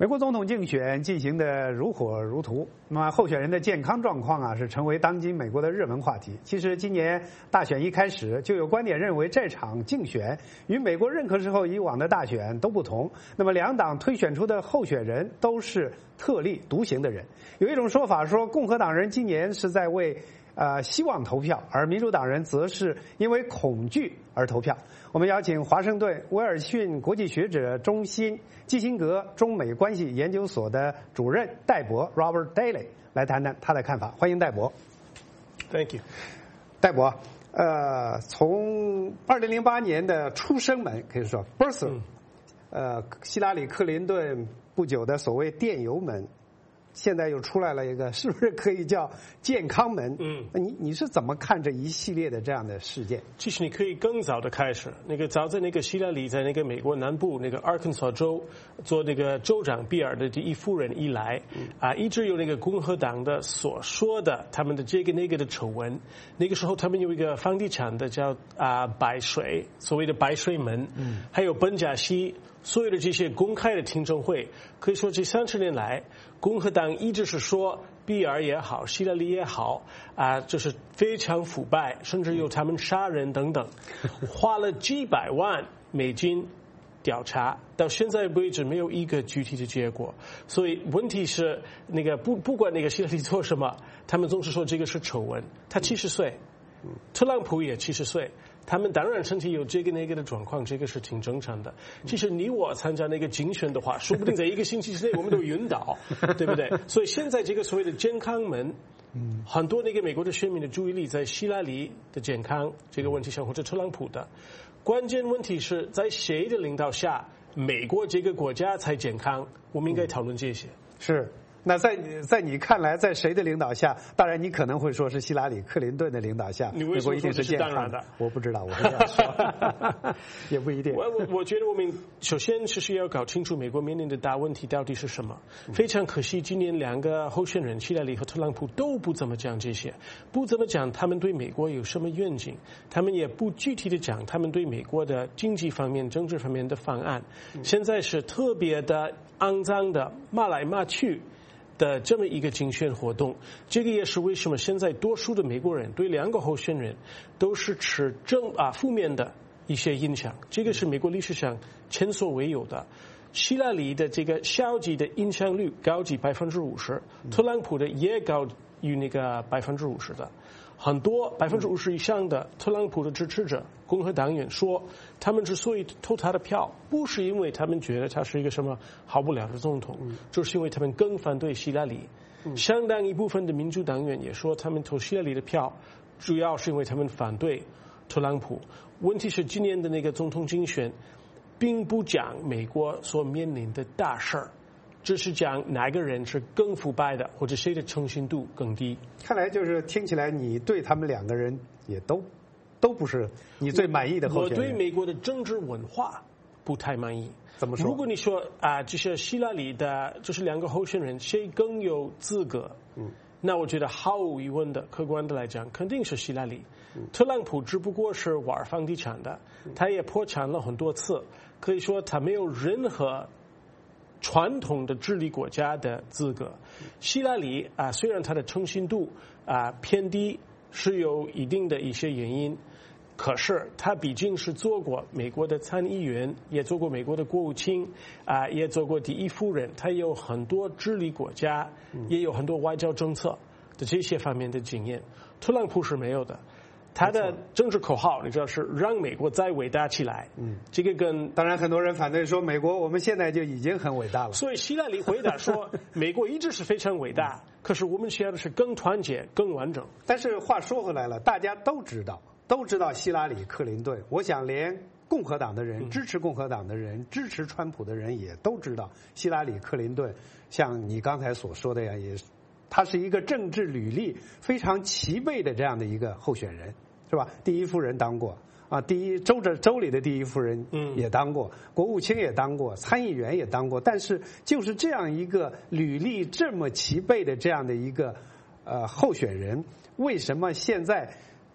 美国总统竞选进行的如火如荼，那么候选人的健康状况啊，是成为当今美国的热门话题。其实今年大选一开始，就有观点认为这场竞选与美国任何时候以往的大选都不同。那么两党推选出的候选人都是特立独行的人。有一种说法说，共和党人今年是在为呃希望投票，而民主党人则是因为恐惧而投票。我们邀请华盛顿威尔逊国际学者中心基辛格中美关系研究所的主任戴博 Robert Daly 来谈谈他的看法。欢迎戴博。 Thank you， 戴博，呃，从二零零八年的出生门可以说 birth，、嗯、呃，希拉里克林顿不久的所谓电邮门。现在又出来了一个，是不是可以叫健康门？嗯，那你你是怎么看这一系列的这样的事件？ 其实你可以更早的开始，那个早在那个希拉里在那个美国南部那个 Arkansas 州做那个州长比尔的第一夫人一来，嗯、啊，一直有那个共和党的所说的他们的这个那个的丑闻。那个时候他们有一个房地产的叫啊白水，所谓的白水门，嗯，还有本贾西。所有的这些公开的听证会，可以说这三十年来，共和党一直是说比尔也好，希拉里也好，啊、呃，就是非常腐败，甚至有他们杀人等等，花了几百万美金调查，到现在为止没有一个具体的结果。所以问题是，那个不不管那个希拉里做什么，他们总是说这个是丑闻。他七十岁，特朗普也七十岁。他们当然身体有这个那个的状况，这个是挺正常的。其实你我参加那个竞选的话，说不定在一个星期之内我们都晕倒，对不对？所以现在这个所谓的健康门，很多那个美国的选民的注意力在希拉里的健康这个问题上，或者特朗普的。关键问题是在谁的领导下，美国这个国家才健康？我们应该讨论这些。 是。那在在你看来，在谁的领导下？当然，你可能会说是希拉里克林顿的领导下，美国一定是健康的。我不知道，我不这样说，也不一定。 我我我觉得我们首先其实要搞清楚美国面临的大问题到底是什么。非常可惜，今年两个候选人希拉里和特朗普都不怎么讲这些，不怎么讲他们对美国有什么愿景，他们也不具体的讲他们对美国的经济方面、政治方面的方案。现在是特别的肮脏的骂来骂去的这么一个竞选活动。这个也是为什么现在多数的美国人对两个候选人都是持正啊负面的一些印象。这个是美国历史上前所未有的。希拉里的这个消极的影响率高于百分之五十，特朗普的也高于那个百分之五十的。很多百分之五十以上的特朗普的支持者、共和党员说，他们之所以投他的票，不是因为他们觉得他是一个什么好不了的总统，嗯、就是因为他们更反对希拉里。嗯、相当一部分的民主党员也说，他们投希拉里的票，主要是因为他们反对特朗普。问题是，今年的那个总统竞选，并不讲美国所面临的大事儿。只是讲哪个人是更腐败的，或者谁的诚信度更低。 看来就是听起来你对他们两个人也都都不是你最满意的候选人。 我对美国的政治文化不太满意。 怎么说？ 如果你说啊，这是希拉里的，就是两个候选人谁更有资格？嗯，那我觉得毫无疑问的，客观的来讲，肯定是希拉里。嗯、特朗普只不过是玩房地产的，他也破产了很多次，可以说他没有任何传统的治理国家的资格。希拉里啊，虽然他的诚信度啊偏低，是有一定的一些原因，可是他毕竟是做过美国的参议员，也做过美国的国务卿啊，也做过第一夫人，他有很多治理国家，也有很多外交政策的这些方面的经验。特朗普是没有的。他的政治口号，你知道是让美国再伟大起来。嗯，这个跟当然很多人反对说美国我们现在就已经很伟大了。 所以希拉里回答说，美国一直是非常伟大，可是我们需要的是更团结、更完整。 但是话说回来了，大家都知道，都知道希拉里、克林顿。我想连共和党的人、支持共和党的人、支持川普的人也都知道，希拉里、克林顿像你刚才所说的呀，也他是一个政治履历非常齐备的这样的一个候选人，是吧？第一夫人当过啊，第一州这州里的第一夫人也当过，嗯、国务卿也当过，参议员也当过。但是就是这样一个履历这么齐备的这样的一个呃候选人，为什么现在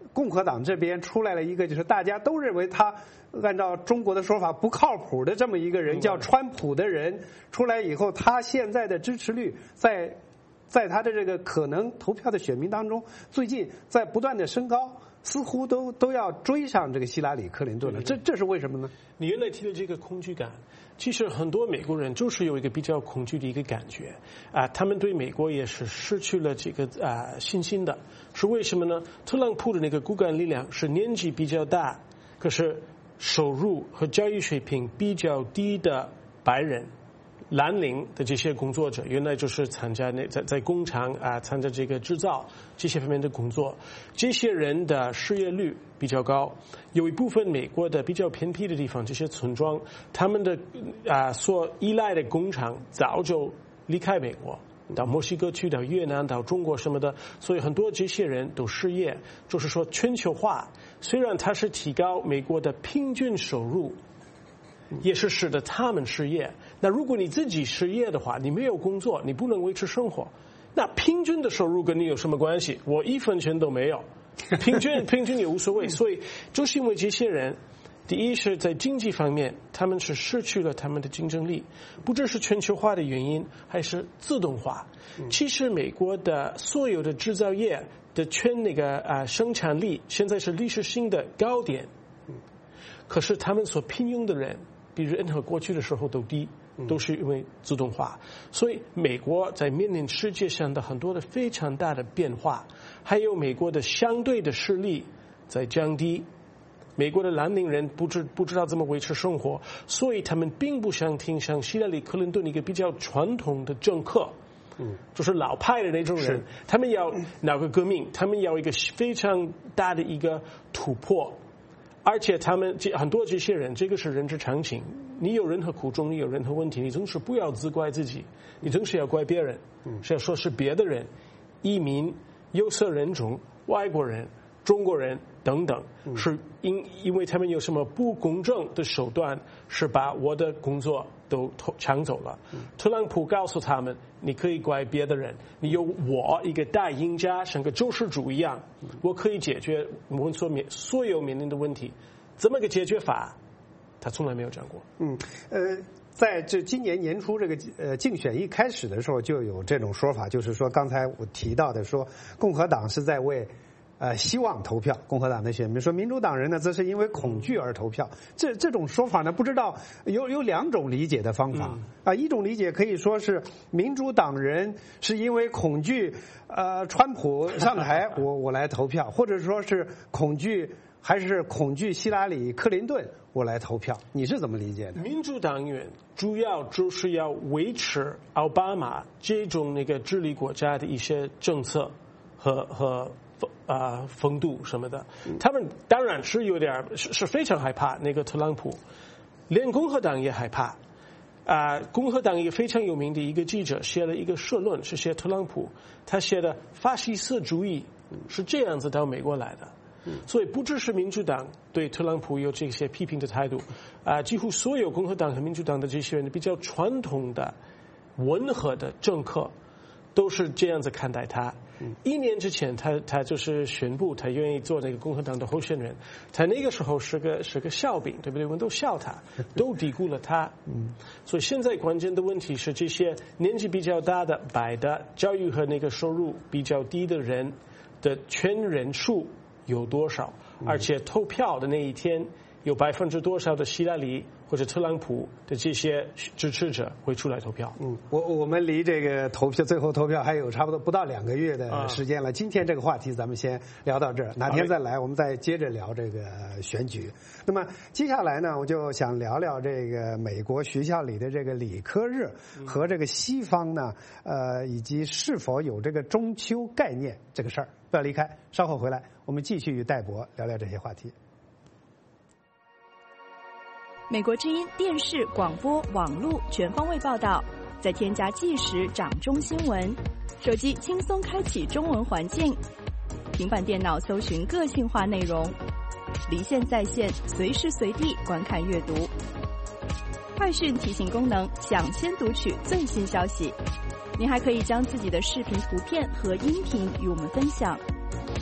共和党这边出来了一个，就是大家都认为他按照中国的说法不靠谱的这么一个人，叫川普的人出来以后，他现在的支持率在在他的这个可能投票的选民当中，最近在不断的升高，似乎都都要追上这个希拉里·克林顿了。这这是为什么呢？ 你原来提的这个恐惧感，其实很多美国人就是有一个比较恐惧的一个感觉啊，他们对美国也是失去了这个啊信心的。是为什么呢？特朗普的那个骨干力量是年纪比较大，可是收入和教育水平比较低的白人。蓝领的这些工作者，原来就是参加那在在工厂啊，参加这个制造这些方面的工作，这些人的失业率比较高。有一部分美国的比较偏僻的地方，这些村庄，他们的啊所依赖的工厂早就离开美国，到墨西哥去，到越南，到中国什么的，所以很多这些人都失业。就是说，全球化虽然它是提高美国的平均收入。也是使得他们失业。那如果你自己失业的话，你没有工作，你不能维持生活，那平均的收入跟你有什么关系？我一分钱都没有，平均平均也无所谓。所以就是因为这些人，第一是在经济方面，他们是失去了他们的竞争力，不只是全球化的原因，还是自动化。其实美国的所有的制造业的全那个啊生产力现在是历史性的高点，可是他们所聘用的人。比任何过去的时候都低，都是因为自动化。所以美国在面临世界上的很多的非常大的变化，还有美国的相对的实力在降低。美国的蓝领人不知不知道怎么维持生活，所以他们并不想听像希拉里·克林顿一个比较传统的政客，嗯，就是老派的那种人，他们要闹个革命，他们要一个非常大的一个突破。而且他们很多这些人，这个是人之常情。你有任何苦衷，你有任何问题，你总是不要自怪自己，你总是要怪别人，是要说是别的人，移民、有色人种、外国人、中国人等等，是因因为他们有什么不公正的手段，是把我的工作都抢走了。特朗普告诉他们，你可以怪别的人，你有我一个大赢家，像个救世主一样，我可以解决我们所面所有面临的问题。这么个解决法，他从来没有讲过。 嗯，呃，在这今年年初这个呃竞选一开始的时候，就有这种说法，就是说刚才我提到的说，共和党是在为。呃，希望投票，共和党的选民说，民主党人呢，则是因为恐惧而投票。这这种说法呢，不知道有有两种理解的方法啊、嗯。一种理解可以说是民主党人是因为恐惧，呃，川普上台，我我来投票，或者说是恐惧，还是恐惧希拉里·克林顿，我来投票。你是怎么理解的？ 民主党员主要就是要维持奥巴马这种那个治理国家的一些政策和和。啊、呃，风度什么的，他们当然是有点是是非常害怕那个特朗普，连共和党也害怕。啊、呃，共和党一个非常有名的一个记者写了一个社论，是写特朗普，他写的法西斯主义是这样子到美国来的。所以不只是民主党对特朗普有这些批评的态度，啊、呃，几乎所有共和党和民主党的这些人比较传统的、温和的政客，都是这样子看待他。一年之前他，他他就是宣布他愿意做那个共和党的候选人。他那个时候是个是个笑柄，对不对？我们都笑他，都低估了他。嗯，所以现在关键的问题是，这些年纪比较大的、白的、教育和那个收入比较低的人的全人数有多少？而且投票的那一天，有百分之多少的希拉里或者特朗普的这些支持者会出来投票？ 嗯，我我们离这个投票最后投票还有差不多不到两个月的时间了。啊、今天这个话题咱们先聊到这儿，哪天再来我们再接着聊这个选举。那么接下来呢，我就想聊聊这个美国学校里的这个理科日和这个西方呢，呃，以及是否有这个中秋概念这个事儿。不要离开，稍后回来我们继续与戴博聊聊这些话题。 美国之音电视、广播、网络全方位报道，再添加即时掌中新闻，手机轻松开启中文环境，平板电脑搜寻个性化内容，离线在线，随时随地观看阅读。快讯提醒功能，抢先读取最新消息。您还可以将自己的视频、图片和音频与我们分享。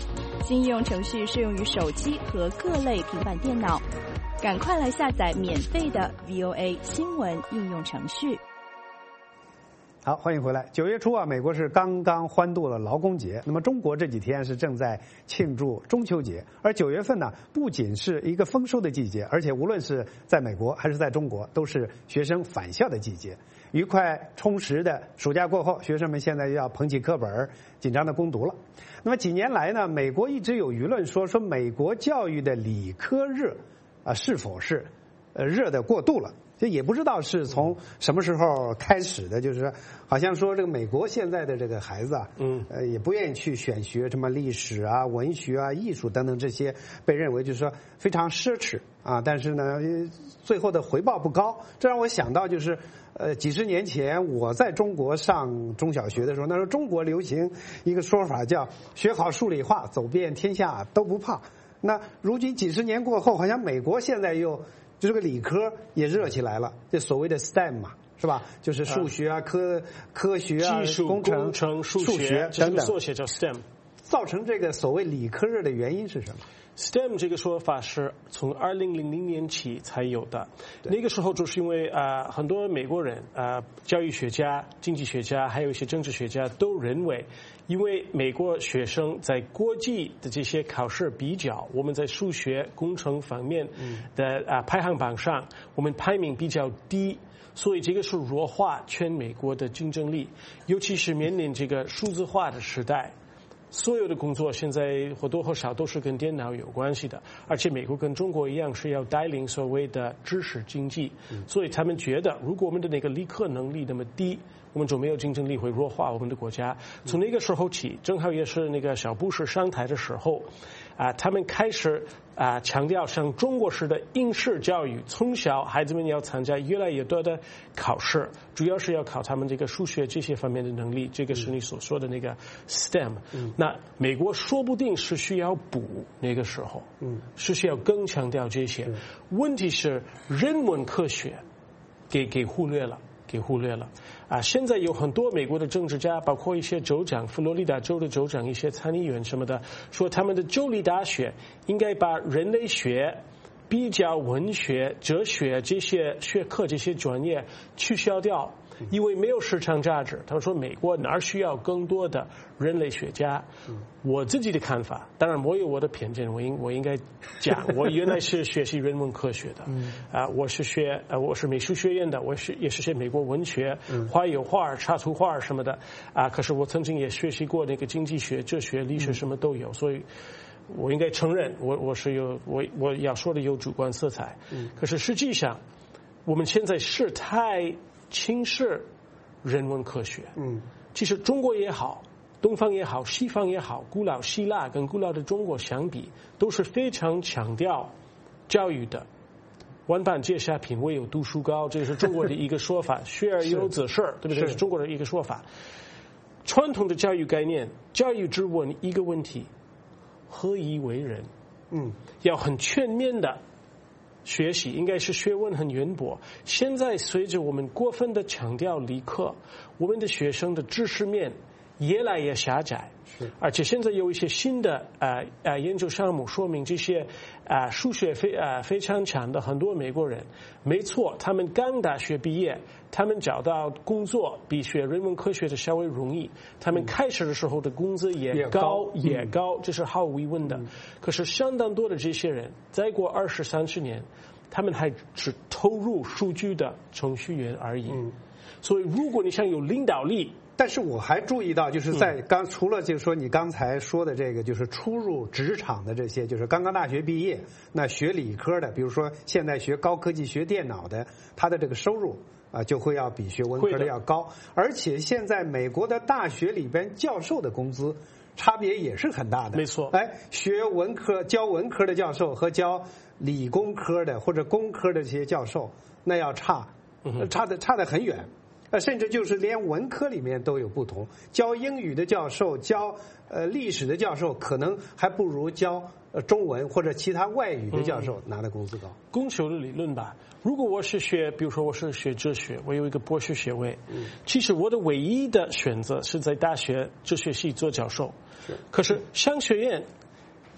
新应用程序适用于手机和各类平板电脑。赶快来下载免费的 V O A 新闻应用程序。 好，欢迎回来。九月初啊，美国是刚刚欢度了劳工节，那么中国这几天是正在庆祝中秋节。而九月份呢，不仅是一个丰收的季节，而且无论是在美国还是在中国，都是学生返校的季节。愉快充实的暑假过后，学生们现在要捧起课本，紧张的攻读了。那么几年来呢，美国一直有舆论说说美国教育的理科热啊，是否是呃热的过度了？这也不知道是从什么时候开始的，就是好像说这个美国现在的这个孩子啊，嗯，呃，也不愿意去选学什么历史啊、文学啊、艺术等等这些，被认为就是说非常奢侈啊，但是呢，最后的回报不高。这让我想到就是，呃，几十年前我在中国上中小学的时候，那时候中国流行一个说法叫“学好数理化，走遍天下都不怕”。那如今几十年过后，好像美国现在又就这个理科也热起来了，这所谓的 S T E M 嘛，是吧？就是数学啊、科科学啊、 技术、 工程、 工程、数学等等， 缩写叫 S T E M。 造成这个所谓理科热的原因是什么 ？S T E M 这个说法是从二零零零年起才有的。那个时候就是因为啊、呃，很多美国人啊、呃，教育学家、经济学家，还有一些政治学家都认为，因为美国学生在国际的这些考试比较，我们在数学、工程方面的啊、呃、排行榜上，我们排名比较低。所以这个是弱化全美国的竞争力，尤其是面临这个数字化的时代。所有的工作现在或多或少都是跟电脑有关系的，而且美国跟中国一样是要带领所谓的知识经济，所以他们觉得如果我们的那个理科能力那么低，我们就没有竞争力，会弱化我们的国家。从那个时候起，正好也是那个小布什上台的时候，啊，他们开始啊强调像中国式的应试教育，从小孩子们要参加越来越多的考试，主要是要考他们这个数学这些方面的能力，这个是你所说的那个 S T E M。嗯、那美国说不定是需要补那个时候，嗯，是需要更强调这些。问题是人文科学给给忽略了。给忽略了啊！现在有很多美国的政治家，包括一些州长，佛罗里达州的州长，一些参议员什么的，说他们的州立大学应该把人类学、比较文学、哲学这些学科这些专业取消掉，因为没有市场价值。他们说美国哪儿需要更多的人类学家？我自己的看法，当然我有我的偏见，我应我应该讲，我原来是学习人文科学的，啊，我是学呃我是美术学院的，我是也是学美国文学，画有画、插图画什么的，啊，可是我曾经也学习过那个经济学、哲学、历史什么都有，所以我应该承认，我我是有我我要说的有主观色彩，可是实际上我们现在是太轻视人文科学，嗯，其实中国也好，东方也好，西方也好，古老希腊跟古老的中国相比，都是非常强调教育的。万般皆下品，唯有读书高，这是中国的一个说法。学而优则仕，对不对？这是中国的一个说法。传统的教育概念，教育只问一个问题：何以为人？嗯，要很全面的学习，应该是学问很渊博。现在随着我们过分的强调理科，我们的学生的知识面越来越狭窄，而且现在有一些新的呃呃研究项目说明，这些啊、呃、数学非呃非常强的很多美国人，没错，他们刚大学毕业，他们找到工作比学人文科学的稍微容易，他们开始的时候的工资也高也高，也高这是毫无疑问的。嗯、可是相当多的这些人，再过二十三十年，他们还只投入数据的程序员而已。嗯、所以，如果你想有领导力， 但是我还注意到，就是在刚除了就是说你刚才说的这个，就是初入职场的这些，就是刚刚大学毕业，那学理科的，比如说现在学高科技、学电脑的，他的这个收入啊就会要比学文科的要高，而且现在美国的大学里边教授的工资差别也是很大的。 没错， 哎，学文科教文科的教授和教理工科的或者工科的这些教授，那要差，差的差得很远。呃，甚至就是连文科里面都有不同，教英语的教授、教呃历史的教授，可能还不如教呃中文或者其他外语的教授拿的工资高。 供求的理论吧，如果我是学，比如说我是学哲学，我有一个博士学位，嗯、其实我的唯一的选择是在大学哲学系做教授。可是商学院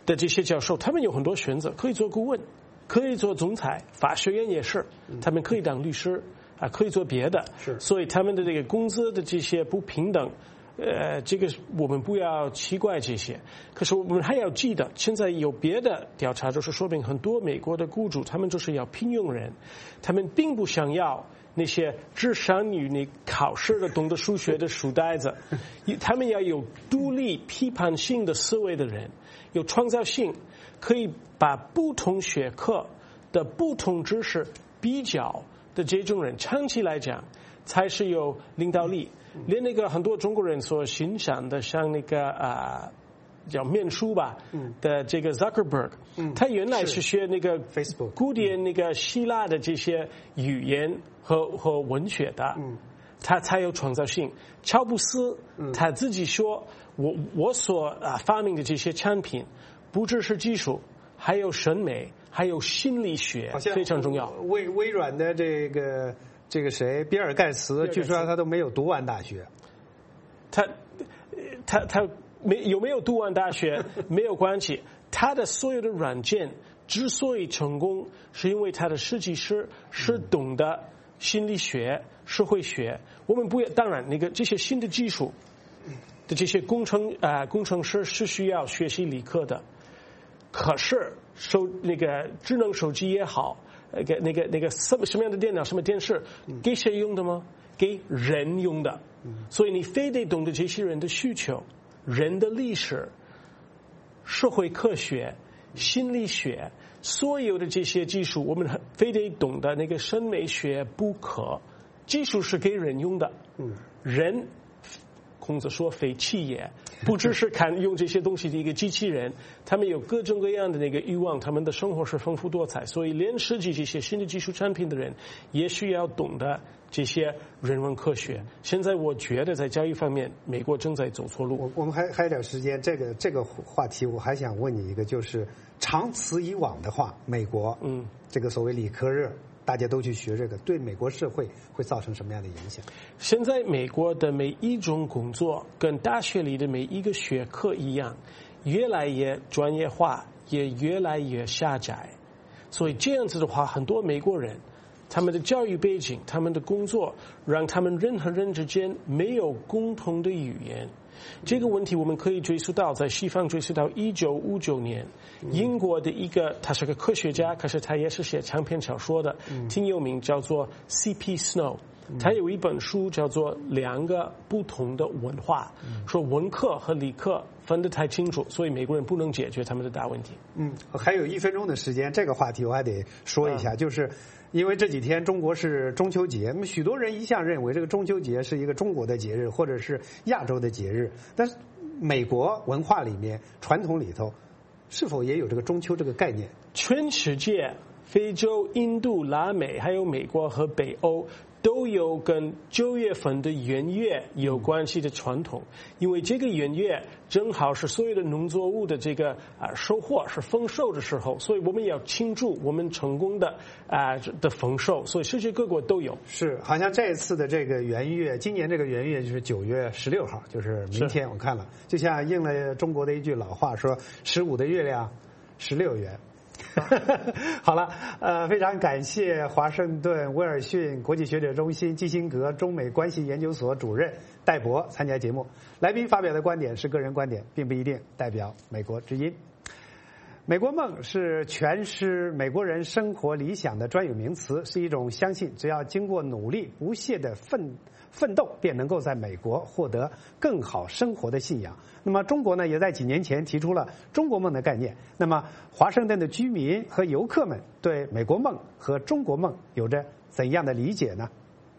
的这些教授，他们有很多选择，可以做顾问，可以做总裁，法学院也是，他们可以当律师啊，可以做别的。 是， 所以他们的这个工资的这些不平等。呃，这个我们不要奇怪这些，可是我们还要记得，现在有别的调查，就是说明很多美国的雇主，他们就是要聘用人，他们并不想要那些智商与你考试的、懂得数学的书呆子，他们要有独立批判性的思维的人，有创造性，可以把不同学科的不同知识比较的这种人，长期来讲才是有领导力。连那个很多中国人所欣赏的，像那个啊、呃、叫面书吧、嗯、的这个 Zuckerberg，、嗯、他原来是学那个 Facebook 古典那个希腊的这些语言和和文学的，嗯、他才有创造性。乔布斯、嗯、他自己说，我我所啊发明的这些产品，不只是技术，还有审美，还有心理学，非常重要。 微微软的这个。这个谁，比尔盖茨，据说他都没有读完大学。 他，他他没有没有读完大学没有关系。他的所有的软件之所以成功，是因为他的设计师是懂得心理学、社会学。我们不要，当然那个这些新的技术的这些工程啊、呃、工程师是需要学习理科的。可是手那个智能手机也好。那个那个那个什么什么样的电脑什么电视，给谁用的吗？给人用的。所以你非得懂得这些人的需求，人的历史、社会科学、心理学，所有的这些技术，我们非得懂得那个审美学不可。技术是给人用的，人。孔子说非企业，不只是看用这些东西的一个机器人，他们有各种各样的那个欲望，他们的生活是丰富多彩，所以连设计这些新的技术产品的人也需要懂得这些人文科学。现在我觉得在教育方面，美国正在走错路。 我我们还还有点时间，这个这个话题我还想问你一个，就是长此以往的话，美国嗯这个所谓理科热。大家都去学这个，对美国社会会造成什么样的影响？ 现在美国的每一种工作跟大学里的每一个学科一样，越来越专业化，也越来越狭窄。所以这样子的话，很多美国人他们的教育背景，他们的工作，让他们人和人之间没有共同的语言。这个问题我们可以追溯到在西方追溯到一九五九年，英国的一个他是个科学家，可是他也是写长篇小说的，挺有名，叫做 C P Snow。他有一本书叫做《两个不同的文化》，说文科和理科分得太清楚，所以美国人不能解决他们的大问题。 嗯，还有一分钟的时间，这个话题我还得说一下，嗯、就是因为这几天中国是中秋节，那么许多人一向认为这个中秋节是一个中国的节日，或者是亚洲的节日，但是美国文化里面、传统里头，是否也有这个中秋这个概念？ 全世界，非洲、印度、拉美，还有美国和北欧。都有跟九月份的元月有关系的传统，因为这个元月正好是所有的农作物的这个啊收获是丰收的时候，所以我们要庆祝我们成功的啊的丰收，所以世界各国都有。 是，好像这次的这个元月，今年这个元月就是九月十六号，就是明天。我看了，就像应了中国的一句老话说：“十五的月亮，十六圆。”好了，呃，非常感谢华盛顿威尔逊国际学者中心基辛格中美关系研究所主任戴博参加节目。来宾发表的观点是个人观点，并不一定代表美国之音。美国梦是诠释美国人生活理想的专有名词，是一种相信只要经过努力不懈的奋奋斗，便能够在美国获得更好生活的信仰。那么中国呢，也在几年前提出了中国梦的概念。那么华盛顿的居民和游客们对美国梦和中国梦有着怎样的理解呢？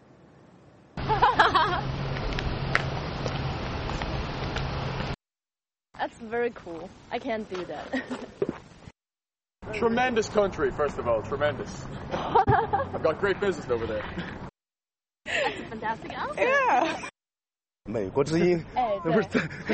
That's very cool. I can't do that. Tremendous country, first of all, tremendous. I've got great business over there. That's a fantastic answer. Yeah. 美国之音， 哎， 不是。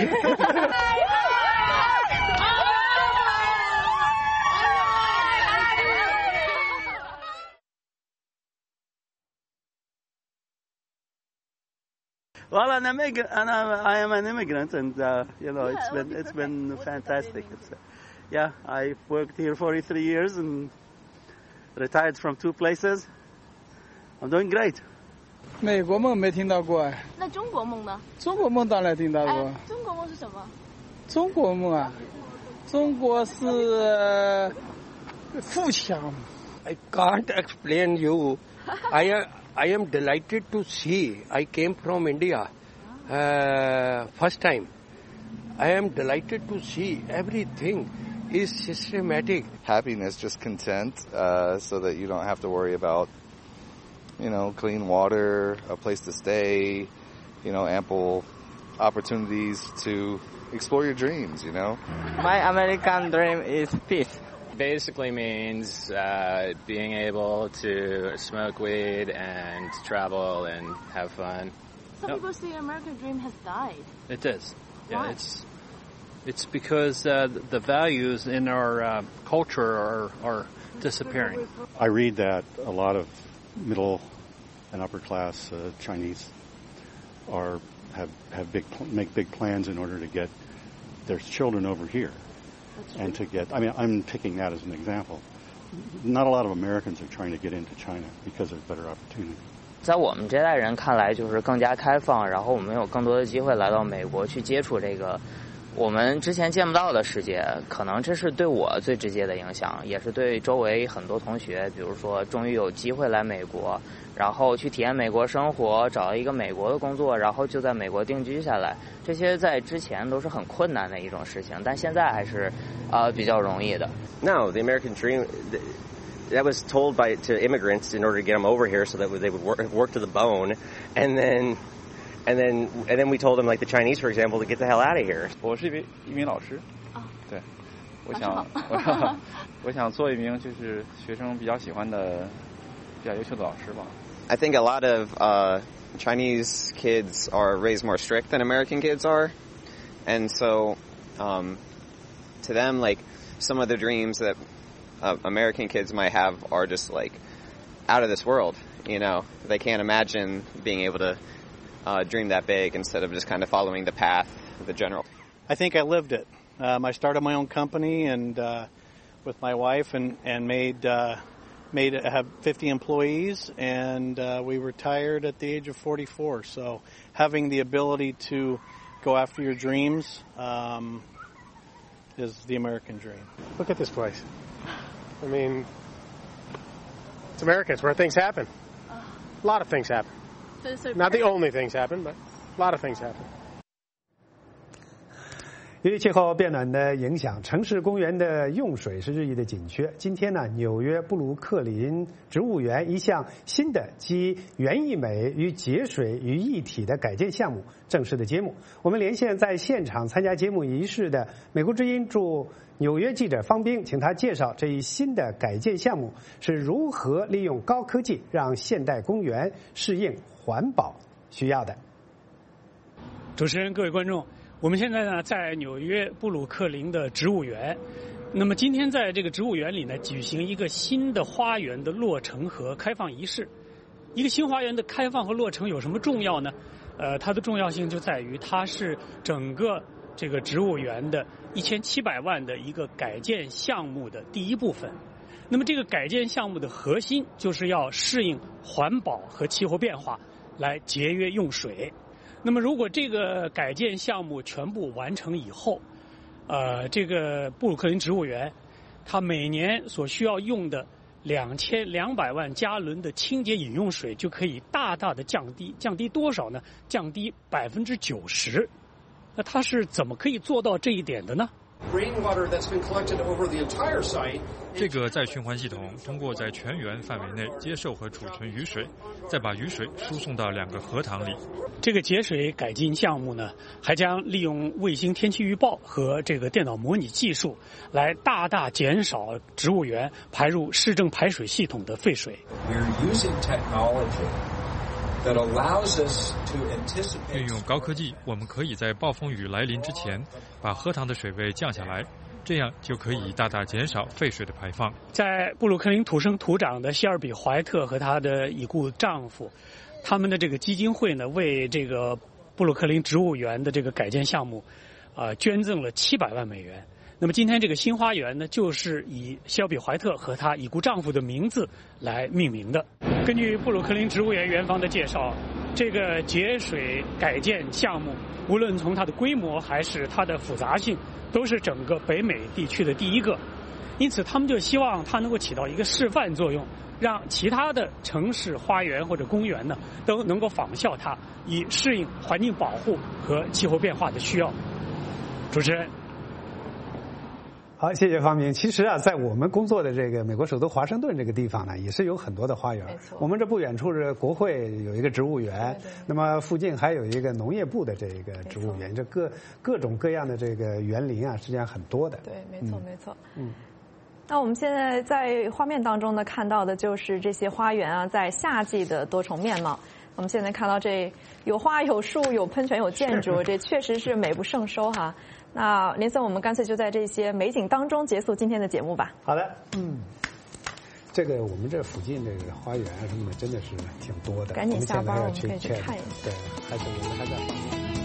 Well, an immigrant, and I, I am an immigrant, and uh, you know, it's been it's been fantastic. It's, yeah, I've worked here forty-three years and retired from two places. I'm doing great. 美国梦没听到过哎。 那中国梦呢？ 中国梦当然听到过。 哎，中国梦是什么？ 中国梦啊，中国是富强。 I can't explain you. I am I am delighted to see. I came from India, uh, first time. I am delighted to see everything is systematic. Happiness, just content, uh, so that you don't have to worry about, you know, clean water, a place to stay, you know, ample opportunities to explore your dreams, you know. My American dream is peace. Basically means uh, being able to smoke weed and travel and have fun. Some no. people say American dream has died. It does. Yeah, Why? it's it's because uh, the values in our uh, culture are are disappearing. I read that a lot of middle and upper class uh, Chinese are have have big make big plans in order to get their children over here. And to get, I mean, I'm taking that as an example. Not a lot of Americans are trying to get into China because of better opportunity. 在我们这代人看来，就是更加开放，然后我们有更多的机会来到美国去接触这个我们之前见不到的世界。可能这是对我最直接的影响，也是对周围很多同学，比如说终于有机会来美国，然后去体验美国生活，找到一个美国的工作，然后就在美国定居下来。这些在之前都是很困难的一种事情，但现在还是呃比较容易的。 No, the American dream that was told by to immigrants in order to get them over here so that they would work, work to the bone, and then and then and then we told them, like the Chinese, for example, to get the hell out of here. 我是一名一名老师， 哦， 对，我想我想我想做一名就是学生比较喜欢的、比较优秀的老师吧。 I think a lot of uh, Chinese kids are raised more strict than American kids are, and so um, to them, like some of the dreams that uh, American kids might have are just like out of this world. You know, they can't imagine being able to uh, dream that big instead of just kind of following the path of the general. I think I lived it. Um, I started my own company and uh, with my wife and and made. Uh, made have fifty employees, and uh, we retired at the age of forty-four. So having the ability to go after your dreams um, is the American dream. Look at this place. I mean, it's America. It's where things happen. A lot of things happen. So, so Not the only things happen, but a lot of things happen. 由于气候变暖的影响，城市公园的用水是日益的紧缺。今天呢，纽约布鲁克林植物园一项新的集园艺美与节水于一体的改建项目正式的揭幕。我们连线在现场参加揭幕仪式的美国之音驻纽约记者方冰，请他介绍这一新的改建项目是如何利用高科技让现代公园适应环保需要的。 主持人，各位观众。我们现在呢，在纽约布鲁克林的植物园。那么今天在这个植物园里呢，举行一个新的花园的落成和开放仪式。一个新花园的开放和落成有什么重要呢？呃，它的重要性就在于它是整个这个植物园的一千七百万的一个改建项目的第一部分。那么这个改建项目的核心就是要适应环保和气候变化，来节约用水。那么，如果这个改建项目全部完成以后，呃，这个布鲁克林植物园，它每年所需要用的两千两百万加仑的清洁饮用水就可以大大的降低，降低多少呢？降低百分之九十。那它是怎么可以做到这一点的呢？ 这个再循环系统通过在全园范围内接受和储存雨水，再把雨水输送到两个荷塘里。 这个节水改进项目呢，还将利用卫星天气预报和这个电脑模拟技术，来大大减少植物园排入市政排水系统的废水。 运用高科技，我们可以在暴风雨来临之前把荷塘的水位降下来，这样就可以大大减少废水的排放。 在布鲁克林土生土长的希尔比·怀特和她的已故丈夫，他们的这个基金会呢，为这个布鲁克林植物园的这个改建项目，呃，捐赠了七百万美元。 那么今天这个新花园呢，就是以肖比怀特和她已故丈夫的名字来命名的。根据布鲁克林植物园园方的介绍，这个节水改建项目，无论从它的规模还是它的复杂性，都是整个北美地区的第一个。因此，他们就希望它能够起到一个示范作用，让其他的城市花园或者公园呢都能够仿效它，以适应环境保护和气候变化的需要。主持人。 好，谢谢方明。其实啊，在我们工作的这个美国首都华盛顿这个地方呢，也是有很多的花园。我们这不远处是国会有一个植物园，那么附近还有一个农业部的这个植物园，这各各种各样的这个园林啊，实际上很多的。 对，没错，没错。 嗯。 那我们现在在画面当中呢，看到的就是这些花园啊，在夏季的多重面貌。我们现在看到这有花有树有喷泉有建筑，这确实是美不胜收哈。那林森，我们干脆就在这些美景当中结束今天的节目吧。 好的，嗯，这个我们这附近这个花园啊什么的真的是挺多的， 赶紧下班，我们可以去去看一下。 对，还是我们还在。